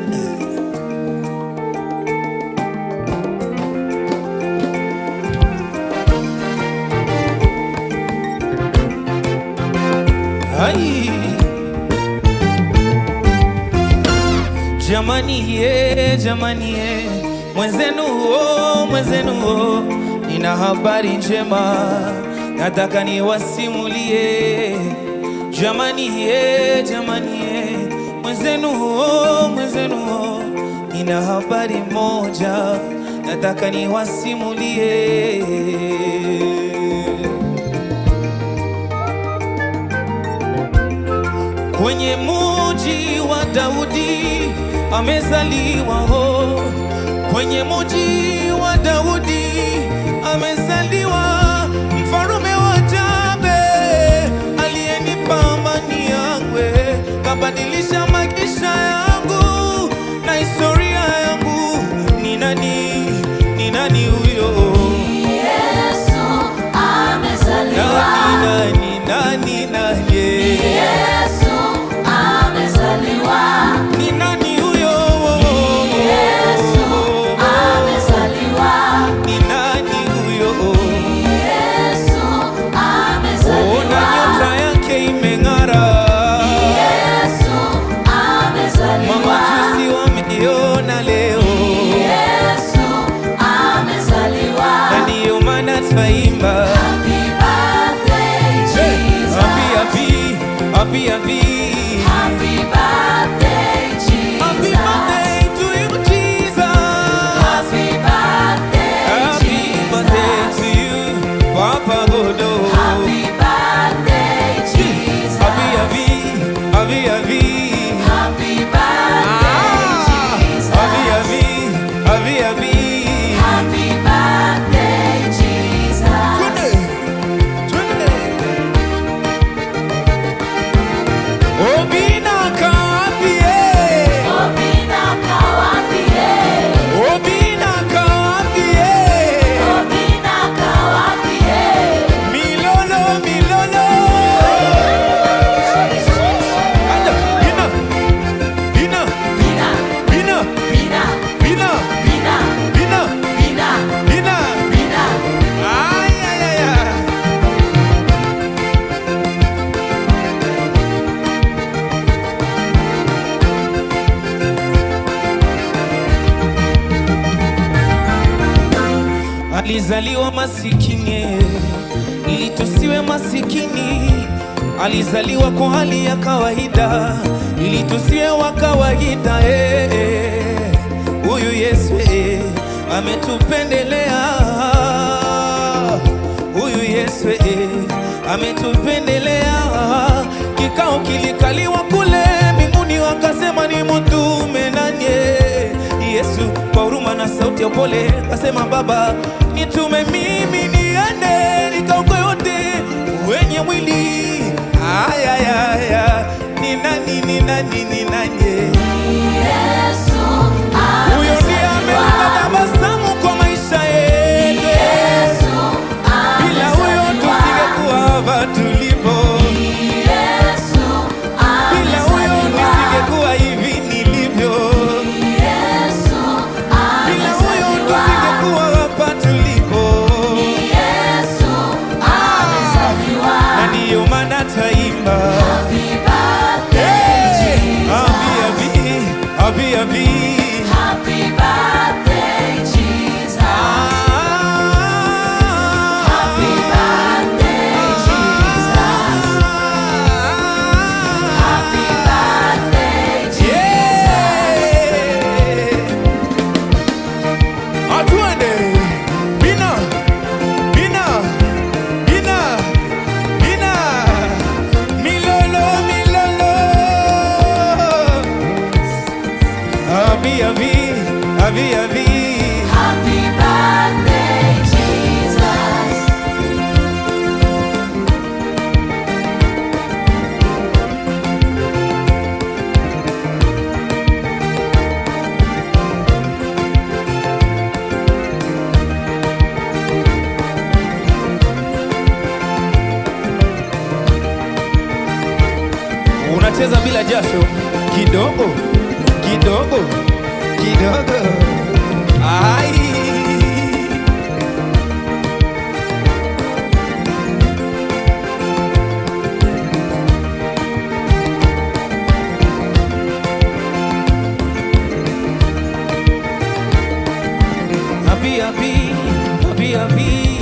Ai, jamani ye, mwenzenu oh, nina habari njema, nataka niwasimulie. Jamani ye, mwenzenu oh, nina habari moja, nataka niwasimulie. Kwenye muji wa Daudi amezaliwa ho, kwenye muji wa Daudi amezaliwa mfarume wa Jabe, aliyenipa amani yangu, kabadilisha maisha yangu na historia yangu. Ni nani huyo? Yesu amezaliwa. Nani Yesu amezaliwa. ni nani huyo? Yesu amezaliwa. Ni nani huyo? Yesu amezaliwa. Ona nyota yake imeng'ara. Yesu amezaliwa. Mamajusi wameiona leo. Yesu amezaliwa. Na ndiyo maana twaimba Happy birthday Jesus. Happy Happy birthday Jesus. Happy birthday to you, Jesus. Happy birthday Happy birthday Jesus. to you, Papa Godo. Happy birthday Jesus. Happy Happy birthday Jesus. Happy Happy birthday Jesus. Twende. Obina kawapie. Obina kawapie. Obina kawapie. Obina kawapie. Milolo. Anda, bina. Bina, bina, bina, bina, bina, bina. Ay. Alizaliwa masikini ili tusiwe masikini, alizaliwa kwa hali ya kawaida ili tusiwe wa kawaida. Huyu Yesu ametupendelea, huyu Yesu ametupendelea. Kikao kilikaliwa kule mbinguni, wakasema ni mtume nani? Yesu kwa huruma na sauti ya upole akasema, Baba nitume mimi niende nikaokoe wote wenye mwili. Aya, ni nani? Yesu Huyo ndiye ameleta tabasamu kwa maisha yetu. Yesu Bila huyo tusingekuwa hapa tulipo. Yesu Bila huyo nisingekuwa hivi nilivyo. Yesu Bila huyo tusingekuwa hapa tulipo. Yesu amezaliwa. Na ndiyo maana twaimba Happy birthday Jesus. Happy Happy birthday Jesus. Happy birthday Jesus. Happy birthday Jesus. Atuende bina milolo. Happy Happy birthday Jesus. unacheza bila jasho kidogo kuzuia vita.